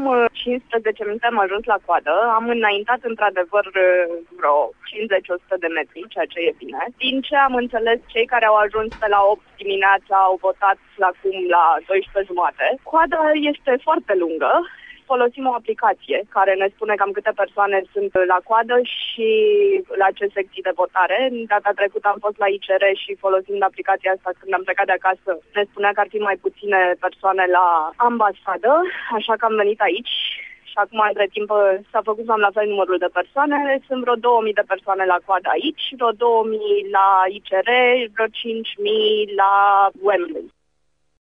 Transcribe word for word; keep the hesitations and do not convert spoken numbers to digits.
cincisprezece minute am ajuns la coadă, am înaintat într-adevăr vreo cincizeci la sută de metri, ceea ce e bine. Din ce am înțeles, cei care au ajuns pe la opt dimineața au votat acum la douăsprezece jumate. Coada este foarte lungă. Folosim o aplicație care ne spune cam câte persoane sunt la coadă și la ce secții de votare. Data trecută am fost la I C R și folosind aplicația asta când am plecat de acasă, ne spunea că ar fi mai puține persoane la ambasadă, așa că am venit aici. Și acum, între timp, s-a făcut cam la fel numărul de persoane. Sunt vreo două mii de persoane la coadă aici, vreo două mii la I C R, vreo cinci mii la Wembley.